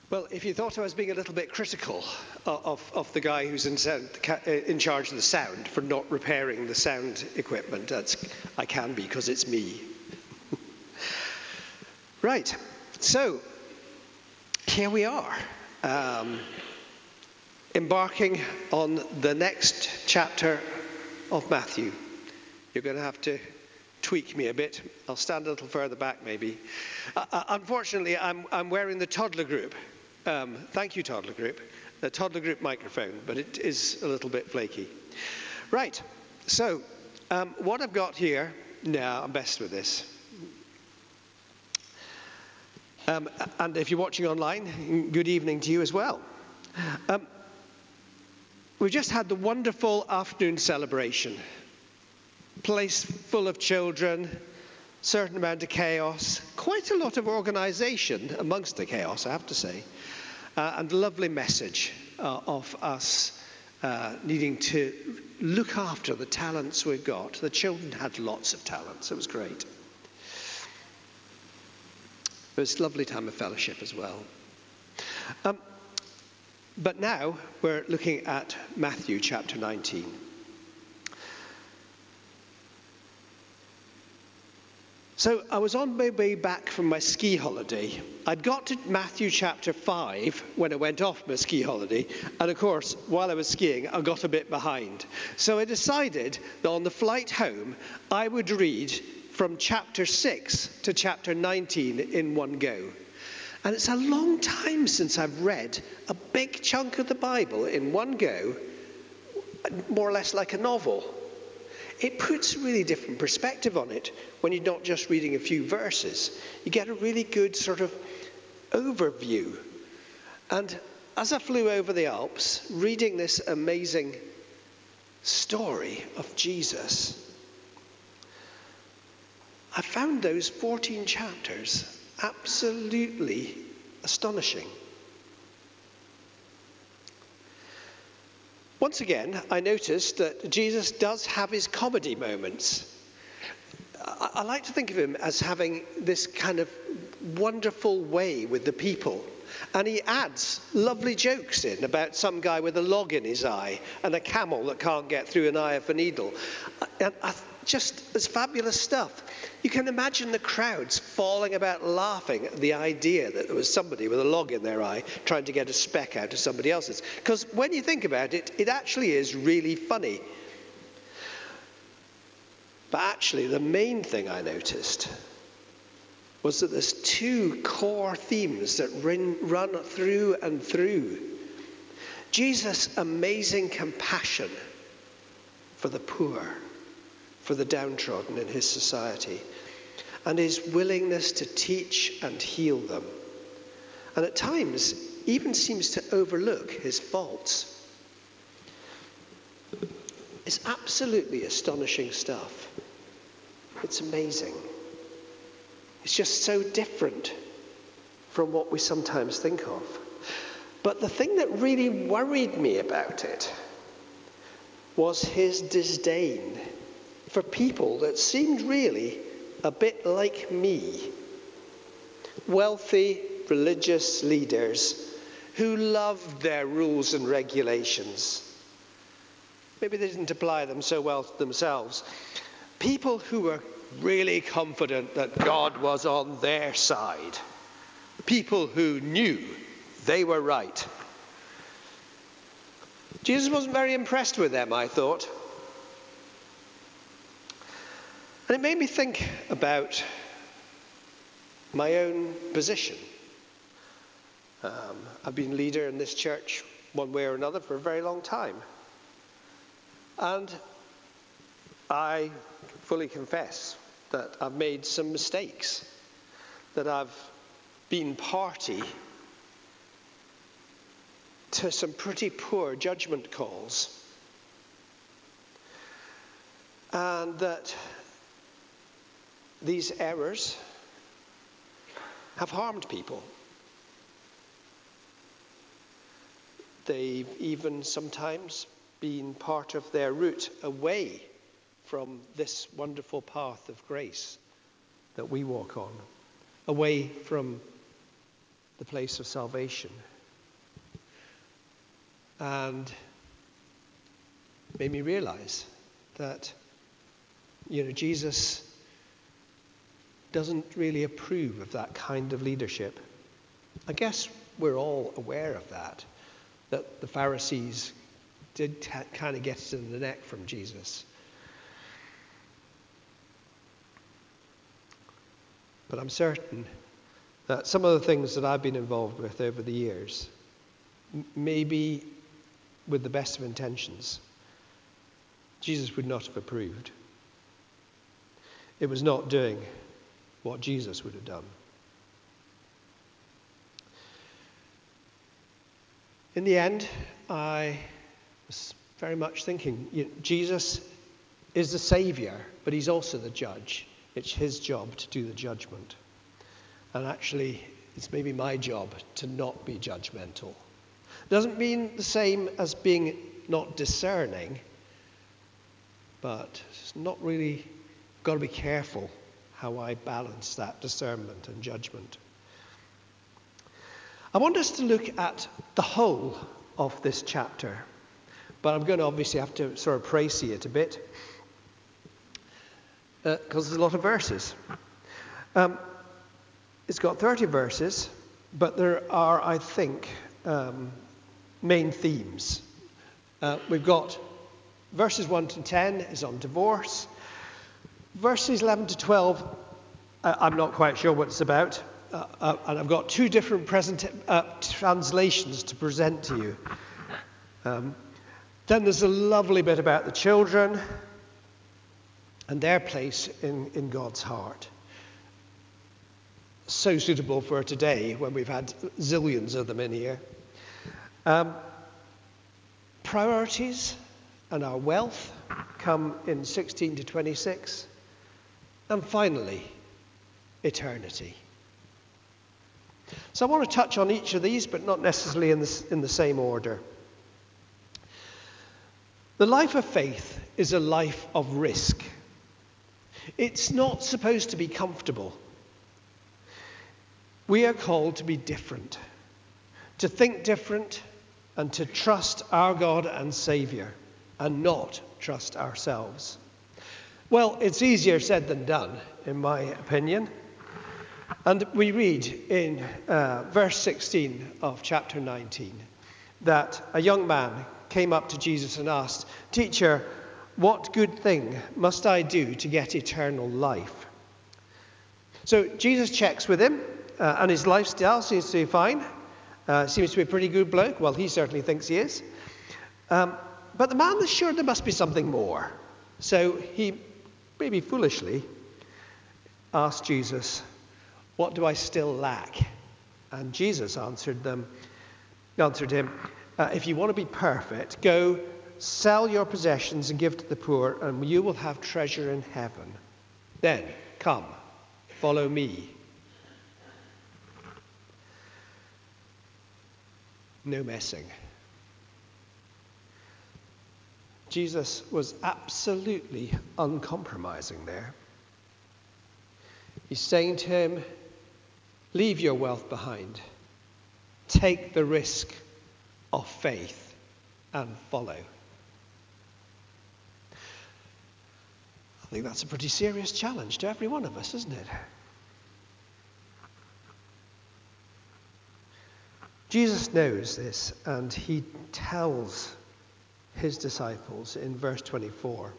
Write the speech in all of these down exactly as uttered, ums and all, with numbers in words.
Well, if you thought I was being a little bit critical of, of the guy who's in, sound, in charge of the sound for not repairing the sound equipment, that's, I can be because it's me. Right, so here we are, um, embarking on the next chapter of Matthew. You're going to have to tweak me a bit. I'll stand a little further back maybe. Uh, unfortunately, I'm, I'm wearing the toddler group. Um, thank you, toddler group. The toddler group microphone, but it is a little bit flaky. Right, so um, what I've got here, now I'm best with this. Um, and if you're watching online, good evening to you as well. Um, we've just had the wonderful afternoon celebration. Place full of children, certain amount of chaos, quite a lot of organisation amongst the chaos, I have to say, uh, and a lovely message uh, of us uh, needing to look after the talents we've got. The children had lots of talents. It was great. It was a lovely time of fellowship as well. Um, but now we're looking at Matthew chapter nineteen. So I was on my way back from my ski holiday. I'd got to Matthew chapter five when I went off my ski holiday. And of course, while I was skiing, I got a bit behind. So I decided that on the flight home, I would read from chapter six to chapter nineteen in one go. And it's a long time since I've read a big chunk of the Bible in one go, more or less like a novel. It puts a really different perspective on it when you're not just reading a few verses. You get a really good sort of overview. And as I flew over the Alps, reading this amazing story of Jesus, I found those fourteen chapters absolutely astonishing. Once again, I noticed that Jesus does have his comedy moments. I, I like to think of him as having this kind of wonderful way with the people. And he adds lovely jokes in about some guy with a log in his eye and a camel that can't get through an eye of a needle. And I, just as fabulous stuff. You can imagine the crowds falling about laughing at the idea that there was somebody with a log in their eye trying to get a speck out of somebody else's. Because when you think about it, it actually is really funny. But actually, the main thing I noticed was that there's two core themes that run through and through. Jesus' amazing compassion for the poor, for the downtrodden in his society, and his willingness to teach and heal them. And at times, even seems to overlook his faults. It's absolutely astonishing stuff. It's amazing. It's just so different from what we sometimes think of. But the thing that really worried me about it was his disdain for people that seemed really a bit like me. Wealthy, religious leaders who loved their rules and regulations. Maybe they didn't apply them so well themselves. People who were really confident that God was on their side. People who knew they were right. Jesus wasn't very impressed with them, I thought. And it made me think about my own position. Um, I've been leader in this church one way or another for a very long time. And I fully confess that I've made some mistakes, that I've been party to some pretty poor judgment calls. And that these errors have harmed people. They've even sometimes been part of their route away from this wonderful path of grace that we walk on, away from the place of salvation. And made me realize that, you know, Jesus doesn't really approve of that kind of leadership. I guess we're all aware of that, that the Pharisees did t- kind of get it in the neck from Jesus. But I'm certain that some of the things that I've been involved with over the years, m- maybe with the best of intentions, Jesus would not have approved. It was not doing what Jesus would have done. In the end, I was very much thinking, you know, Jesus is the Saviour, but he's also the judge. It's his job to do the judgment. And actually, it's maybe my job to not be judgmental. Doesn't mean the same as being not discerning, but it's not really, got to be careful how I balance that discernment and judgment. I want us to look at the whole of this chapter, but I'm going to obviously have to sort of précis it a bit, because uh, there's a lot of verses. Um, it's got thirty verses, but there are, I think, um, main themes. Uh, we've got verses one to ten is on divorce. Verses eleven to twelve, uh, I'm not quite sure what it's about. Uh, uh, and I've got two different present, uh, translations to present to you. Um, then there's a lovely bit about the children and their place in, in God's heart. So suitable for today when we've had zillions of them in here. Um, priorities and our wealth come in sixteen to twenty-six. And finally, eternity. So I want to touch on each of these, but not necessarily in the, in the same order. The life of faith is a life of risk. It's not supposed to be comfortable. We are called to be different, to think different, and to trust our God and Saviour, and not trust ourselves. Well, it's easier said than done, in my opinion. And we read in uh, verse sixteen of chapter nineteen that a young man came up to Jesus and asked, "Teacher, what good thing must I do to get eternal life?" So Jesus checks with him, uh, and his lifestyle seems to be fine. Uh, seems to be a pretty good bloke. Well, he certainly thinks he is. Um, but the man is sure there must be something more. So he, maybe foolishly, asked Jesus, "What do I still lack?" And Jesus answered them, answered him, uh, "If you want to be perfect, go sell your possessions and give to the poor, and you will have treasure in heaven. Then come, follow me." No messing. Jesus was absolutely uncompromising there. He's saying to him, leave your wealth behind. Take the risk of faith and follow. I think that's a pretty serious challenge to every one of us, isn't it? Jesus knows this, and he tells his disciples in verse twenty-four,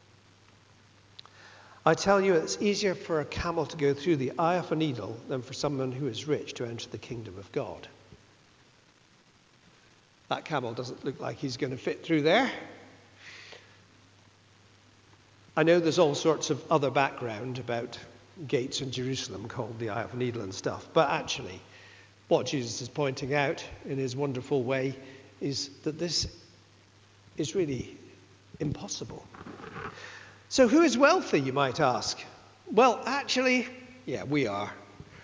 "I tell you, it's easier for a camel to go through the eye of a needle than for someone who is rich to enter the kingdom of God." That camel doesn't look like he's going to fit through there. I know there's all sorts of other background about gates in Jerusalem called the eye of a needle and stuff, but actually what Jesus is pointing out in his wonderful way is that this is really impossible. So who is wealthy, you might ask? Well, actually, yeah, we are.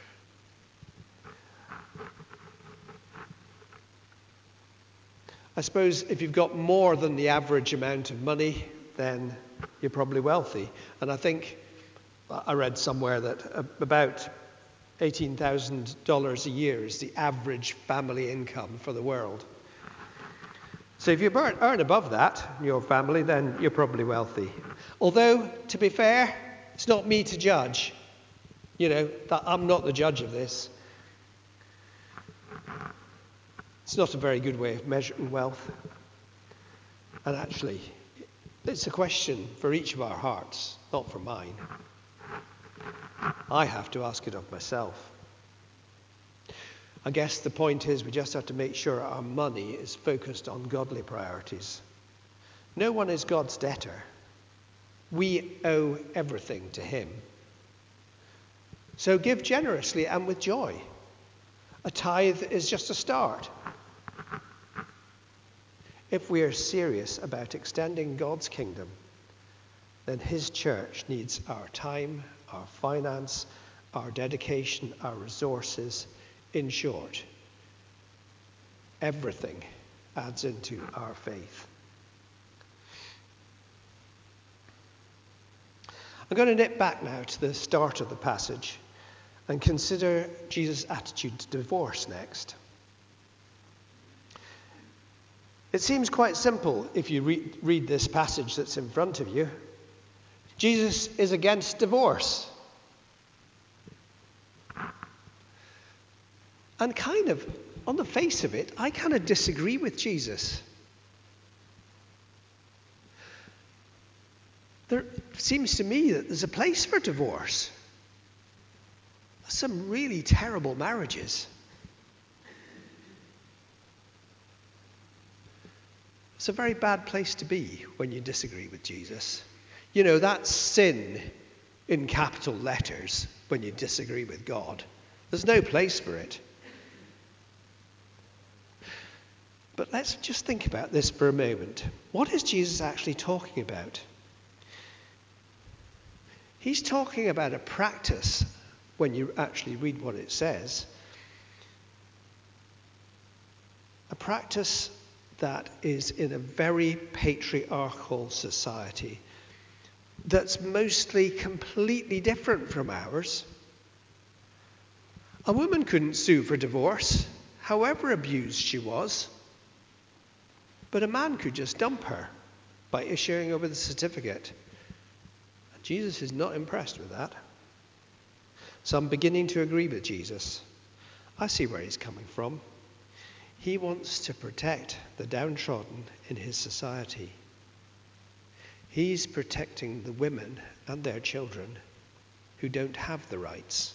I suppose if you've got more than the average amount of money, then you're probably wealthy. And I think I read somewhere that about eighteen thousand dollars a year is the average family income for the world. So if you earn above that in your family, then you're probably wealthy. Although, to be fair, it's not me to judge. You know, that I'm not the judge of this. It's not a very good way of measuring wealth. And actually, it's a question for each of our hearts, not for mine. I have to ask it of myself. I guess the point is we just have to make sure our money is focused on godly priorities. No one is God's debtor. We owe everything to him. So give generously and with joy. A tithe is just a start. If we are serious about extending God's kingdom, then his church needs our time, our finance, our dedication, our resources. In short, everything adds into our faith. I'm going to nip back now to the start of the passage and consider Jesus' attitude to divorce next. It seems quite simple if you read, read this passage that's in front of you. Jesus is against divorce. And kind of, on the face of it, I kind of disagree with Jesus. There seems to me that there's a place for divorce. Some really terrible marriages. It's a very bad place to be when you disagree with Jesus. You know, that's sin in capital letters when you disagree with God. There's no place for it. But let's just think about this for a moment. What is Jesus actually talking about? He's talking about a practice, when you actually read what it says, a practice that is in a very patriarchal society that's mostly completely different from ours. A woman couldn't sue for divorce, however abused she was. But a man could just dump her by issuing over the certificate. And Jesus is not impressed with that. So I'm beginning to agree with Jesus. I see where he's coming from. He wants to protect the downtrodden in his society. He's protecting the women and their children who don't have the rights.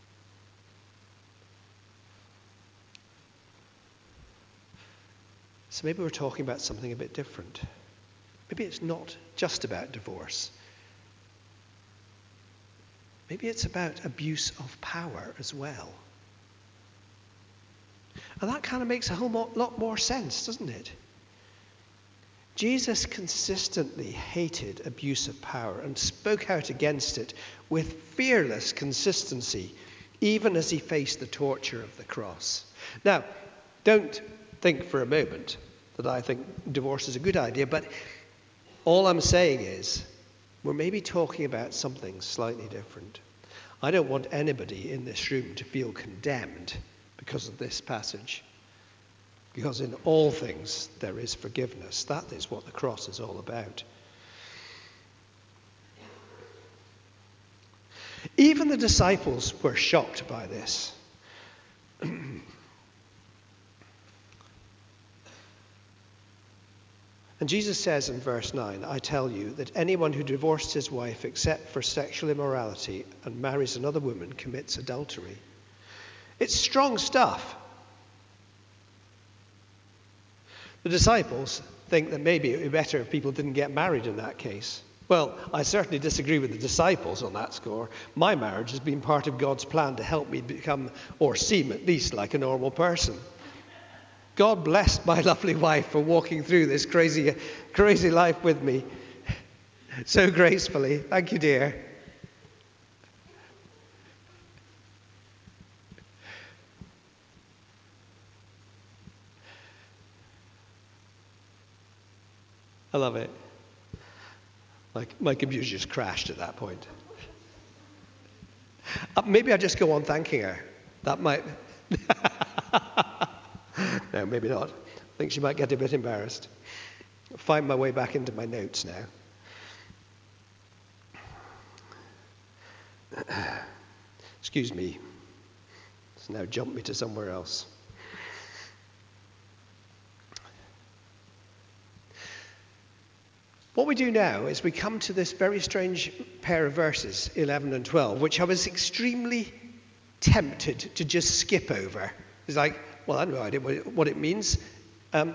So maybe we're talking about something a bit different. Maybe it's not just about divorce. Maybe it's about abuse of power as well. And that kind of makes a whole lot more sense, doesn't it? Jesus consistently hated abuse of power and spoke out against it with fearless consistency, even as he faced the torture of the cross. Now, don't think for a moment that I think divorce is a good idea, but all I'm saying is we're maybe talking about something slightly different. I don't want anybody in this room to feel condemned because of this passage, because in all things there is forgiveness. That is what the cross is all about. Even the disciples were shocked by this. And Jesus says in verse nine, I tell you that anyone who divorces his wife except for sexual immorality and marries another woman commits adultery. It's strong stuff. The disciples think that maybe it would be better if people didn't get married in that case. Well, I certainly disagree with the disciples on that score. My marriage has been part of God's plan to help me become, or seem at least, like a normal person. God bless my lovely wife for walking through this crazy, crazy life with me so gracefully. Thank you, dear. I love it. Like my computer just crashed at that point. Uh, maybe I just go on thanking her. That might... No, maybe not. I think she might get a bit embarrassed. I'll find my way back into my notes now. Excuse me. It's now jumped me to somewhere else. What we do now is we come to this very strange pair of verses, eleven and twelve, which I was extremely tempted to just skip over. It's like, well, I have no idea what it means. Um,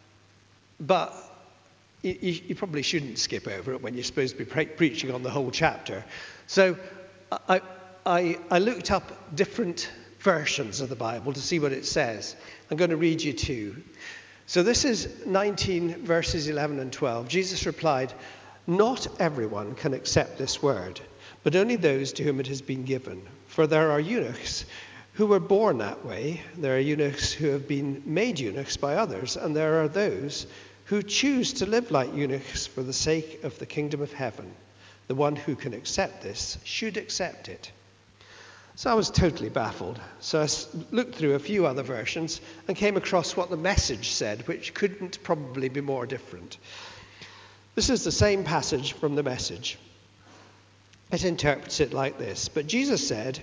but you, you probably shouldn't skip over it when you're supposed to be pre- preaching on the whole chapter. So I, I, I looked up different versions of the Bible to see what it says. I'm going to read you two. So this is nineteen verses eleven and twelve. Jesus replied, "Not everyone can accept this word, but only those to whom it has been given. For there are eunuchs who were born that way. There are eunuchs who have been made eunuchs by others, and there are those who choose to live like eunuchs for the sake of the kingdom of heaven. The one who can accept this should accept it." So I was totally baffled. So I looked through a few other versions and came across what the Message said, which couldn't probably be more different. This is the same passage from the Message. It interprets it like this. But Jesus said,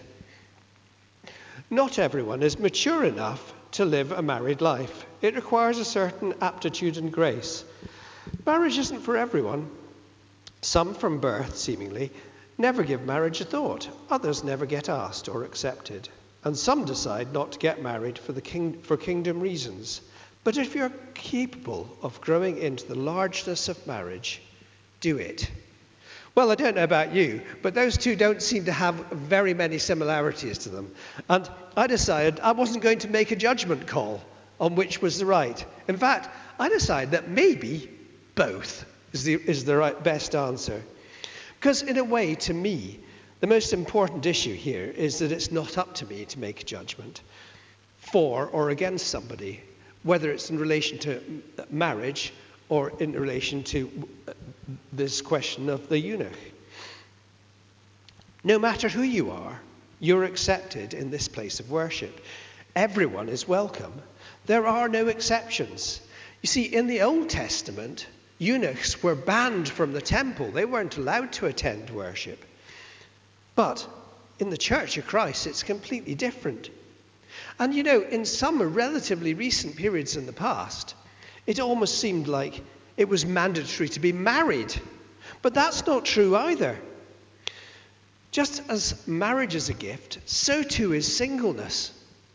"Not everyone is mature enough to live a married life. It requires a certain aptitude and grace. Marriage isn't for everyone. Some from birth, seemingly, never give marriage a thought. Others never get asked or accepted. And some decide not to get married for the king, for kingdom reasons. But if you're capable of growing into the largeness of marriage, do it." Well, I don't know about you, but those two don't seem to have very many similarities to them. And I decided I wasn't going to make a judgment call on which was the right. In fact, I decided that maybe both is the, is the right best answer. Because in a way, to me, the most important issue here is that it's not up to me to make a judgment for or against somebody, whether it's in relation to marriage or in relation to this question of the eunuch. No matter who you are, you're accepted in this place of worship. Everyone is welcome. There are no exceptions. You see, in the Old Testament, eunuchs were banned from the temple. They weren't allowed to attend worship. But in the Church of Christ, it's completely different. And you know, in some relatively recent periods in the past, it almost seemed like it was mandatory to be married. But that's not true either. Just as marriage is a gift, so too is singleness.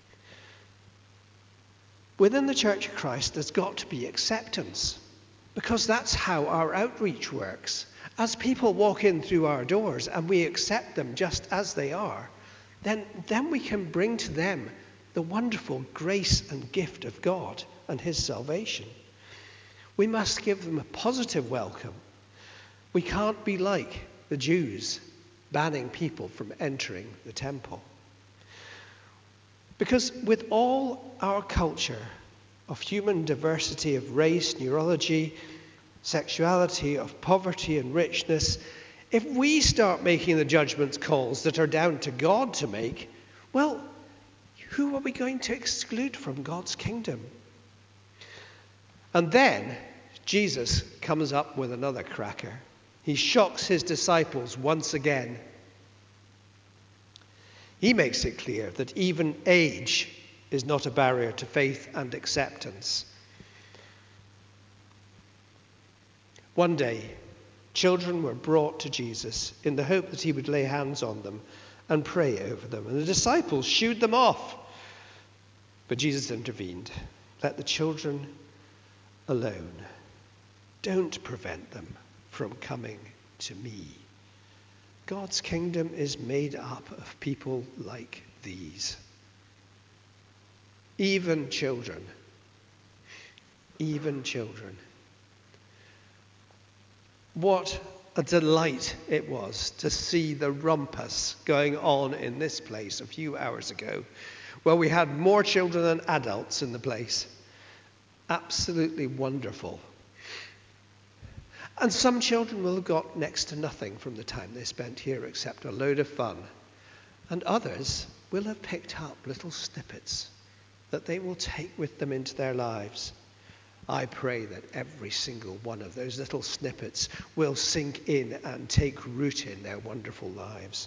Within the Church of Christ, there's got to be acceptance, because that's how our outreach works. As people walk in through our doors and we accept them just as they are, then, then we can bring to them the wonderful grace and gift of God and his salvation. We must give them a positive welcome. We can't be like the Jews, banning people from entering the temple. Because with all our culture of human diversity, of race, neurology, sexuality, of poverty and richness, if we start making the judgment calls that are down to God to make, well, who are we going to exclude from God's kingdom? And then Jesus comes up with another cracker. He shocks his disciples once again. He makes it clear that even age is not a barrier to faith and acceptance. One day, children were brought to Jesus in the hope that he would lay hands on them and pray over them. And the disciples shooed them off. But Jesus intervened. Let the children alone. Don't prevent them from coming to me. God's kingdom is made up of people like these. Even children. Even children. What a delight it was to see the rumpus going on in this place a few hours ago, where we had more children than adults in the place. Absolutely wonderful. And some children will have got next to nothing from the time they spent here except a load of fun. And others will have picked up little snippets that they will take with them into their lives. I pray that every single one of those little snippets will sink in and take root in their wonderful lives.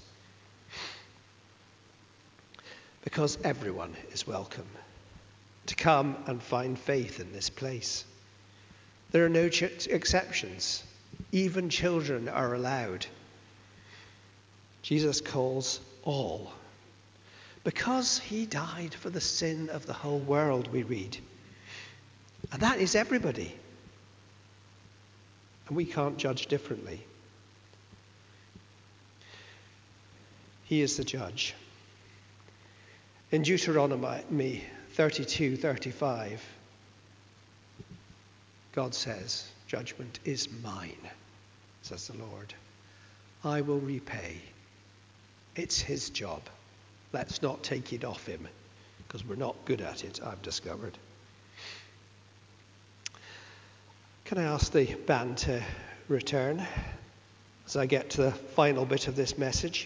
Because everyone is welcome to come and find faith in this place. There are no ch- exceptions. Even children are allowed. Jesus calls all. Because he died for the sin of the whole world, we read. And that is everybody. And we can't judge differently. He is the judge. In Deuteronomy thirty-two thirty-five, God says, judgment is mine, says the Lord. I will repay. It's his job. Let's not take it off him, because we're not good at it, I've discovered. Can I ask the band to return as I get to the final bit of this message?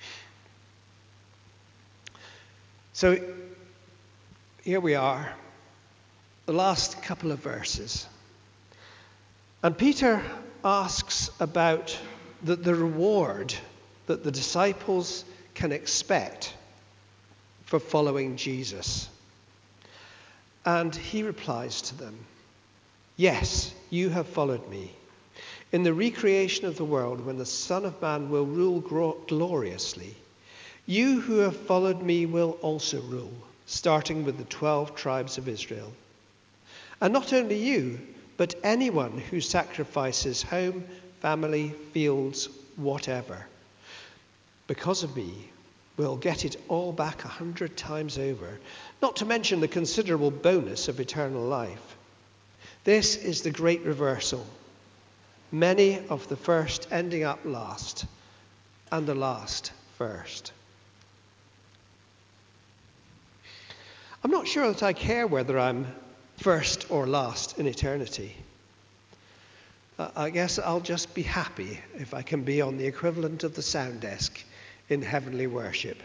So here we are, the last couple of verses. And Peter asks about the, the reward that the disciples can expect for following Jesus. And he replies to them, yes, you have followed me. In the recreation of the world, when the Son of Man will rule gloriously, you who have followed me will also rule, starting with the twelve tribes of Israel. And not only you, but anyone who sacrifices home, family, fields, whatever, because of me, will get it all back a hundred times over, not to mention the considerable bonus of eternal life. This is the great reversal. Many of the first ending up last, and the last first. I'm not sure that I care whether I'm first or last in eternity. Uh, I guess I'll just be happy if I can be on the equivalent of the sound desk in heavenly worship.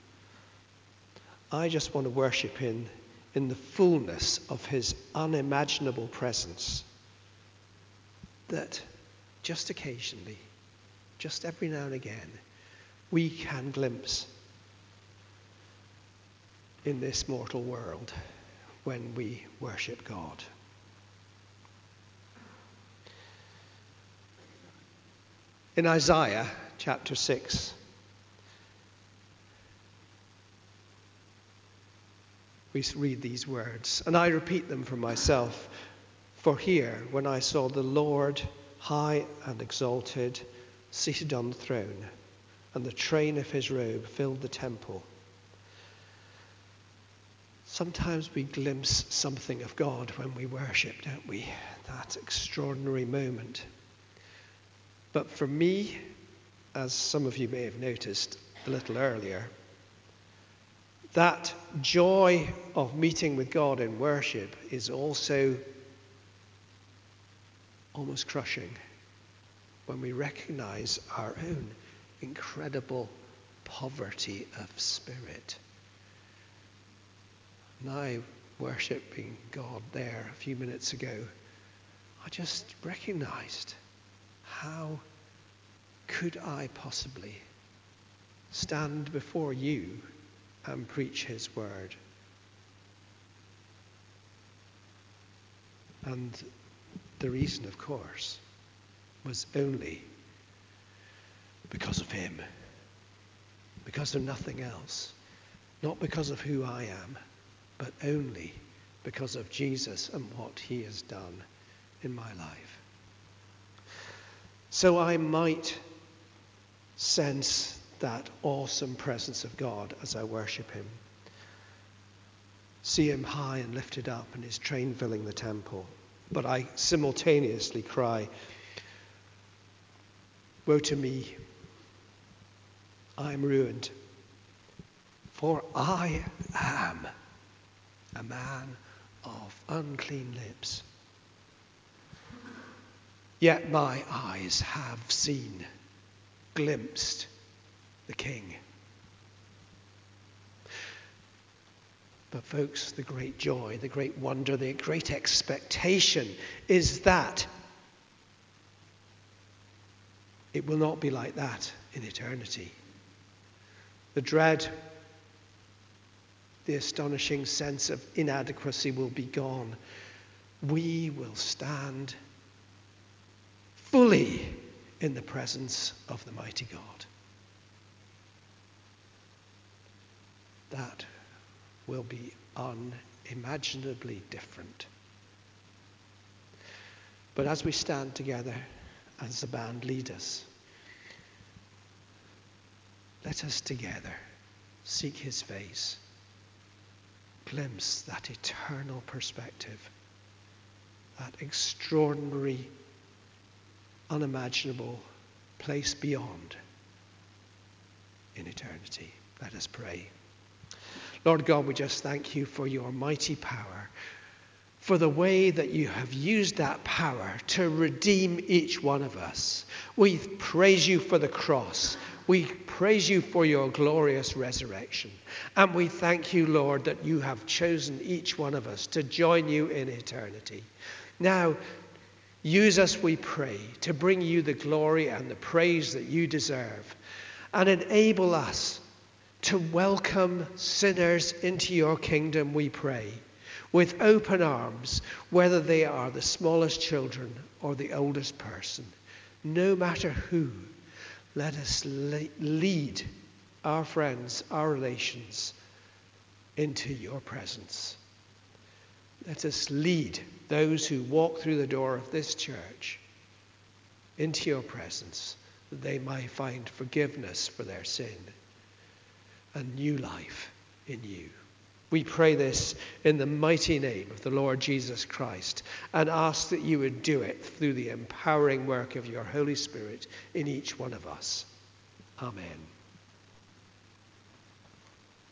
I just want to worship in, in the fullness of his unimaginable presence, that just occasionally, just every now and again, we can glimpse in this mortal world when we worship God. In Isaiah chapter six, we read these words, and I repeat them for myself. For here, when I saw the Lord high and exalted, seated on the throne, and the train of his robe filled the temple. Sometimes we glimpse something of God when we worship, don't we? That extraordinary moment. But for me, as some of you may have noticed a little earlier, that joy of meeting with God in worship is also almost crushing when we recognize our own incredible poverty of spirit. And I, worshipping God there a few minutes ago, I just recognized, how could I possibly stand before you and preach his word? And the reason, of course, was only because of him, because of nothing else, not because of who I am, but only because of Jesus and what he has done in my life. So I might sense that awesome presence of God as I worship him. See him high and lifted up and his train filling the temple. But I simultaneously cry, woe to me, I am ruined, for I am a man of unclean lips. Yet my eyes have seen, glimpsed the King. But folks, the great joy, the great wonder, the great expectation is that it will not be like that in eternity. The dread, the astonishing sense of inadequacy will be gone. We will stand fully in the presence of the mighty God. That will be unimaginably different. But as we stand together, as the band lead us, let us together seek his face, glimpse that eternal perspective, that extraordinary, unimaginable place beyond in eternity. Let us pray. Lord God, we just thank you for your mighty power, for the way that you have used that power to redeem each one of us. We praise you for the cross. We praise you for your glorious resurrection. And we thank you, Lord, that you have chosen each one of us to join you in eternity. Now, use us, we pray, to bring you the glory and the praise that you deserve. And enable us to welcome sinners into your kingdom, we pray, with open arms, whether they are the smallest children or the oldest person. No matter who, let us lead our friends, our relations, into your presence. Let us lead those who walk through the door of this church into your presence, that they might find forgiveness for their sin and new life in you. We pray this in the mighty name of the Lord Jesus Christ and ask that you would do it through the empowering work of your Holy Spirit in each one of us. Amen.